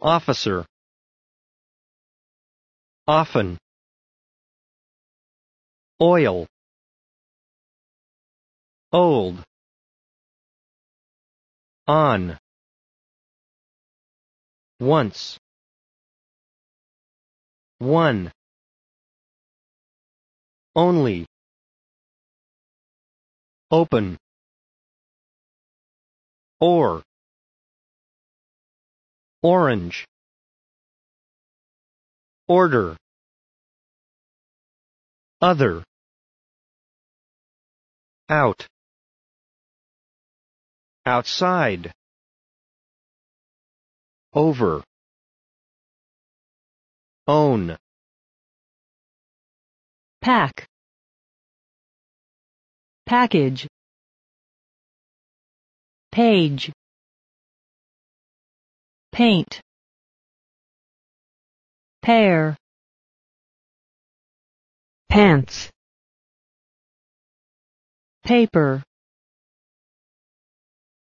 officer, often, oil, old, on, once, one, only, open, or, orange, order, other, out, outside, over, own, pack, package, page, paint, pair, pants, paper.